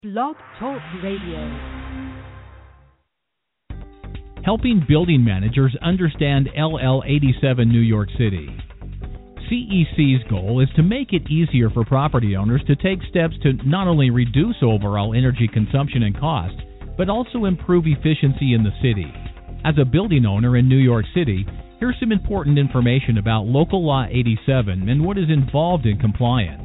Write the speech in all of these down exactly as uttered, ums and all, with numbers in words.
Blog Talk Radio. Helping building managers understand L L eighty-seven New York City. C E C's goal is to make it easier for property owners to take steps to not only reduce overall energy consumption and cost, but also improve efficiency in the city. As a building owner in New York City, here's some important information about Local Law eighty-seven and what is involved in compliance.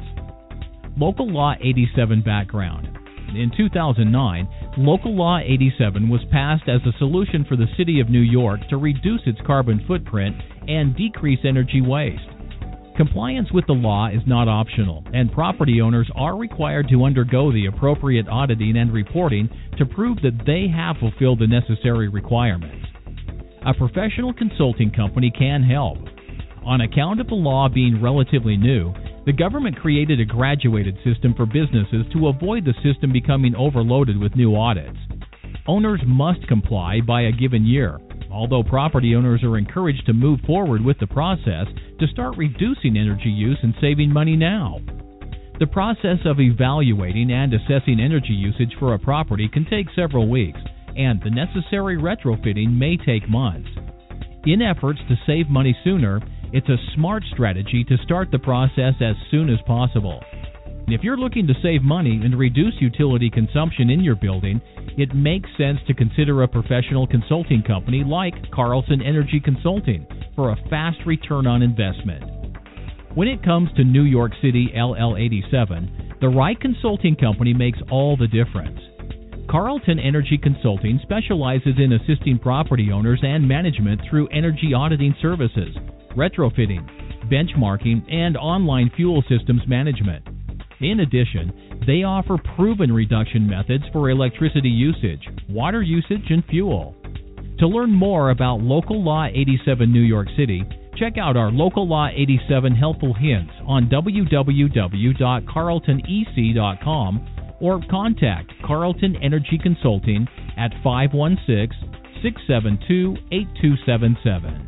Local Law eighty-seven background. In two thousand nine, Local Law eighty-seven was passed as a solution for the City of New York to reduce its carbon footprint and decrease energy waste. Compliance with the law is not optional, and property owners are required to undergo the appropriate auditing and reporting to prove that they have fulfilled the necessary requirements. A professional consulting company can help. On account of the law being relatively new, the government created a graduated system for businesses to avoid the system becoming overloaded with new audits. Owners must comply by a given year, although property owners are encouraged to move forward with the process to start reducing energy use and saving money now. The process of evaluating and assessing energy usage for a property can take several weeks, and the necessary retrofitting may take months. In efforts to save money sooner, it's a smart strategy to start the process as soon as possible. If you're looking to save money and reduce utility consumption in your building, it makes sense to consider a professional consulting company like Carlson Energy Consulting for a fast return on investment. When it comes to New York City L L eighty-seven, the right consulting company makes all the difference. Carlton Energy Consulting specializes in assisting property owners and management through energy auditing services, retrofitting, benchmarking, and online fuel systems management. In addition, they offer proven reduction methods for electricity usage, water usage, and fuel. To learn more about Local Law eighty-seven New York City, check out our Local Law eighty-seven helpful hints on w w w dot carlton e c dot com or contact Carlton Energy Consulting at five one six, six seven two, eight two seven seven.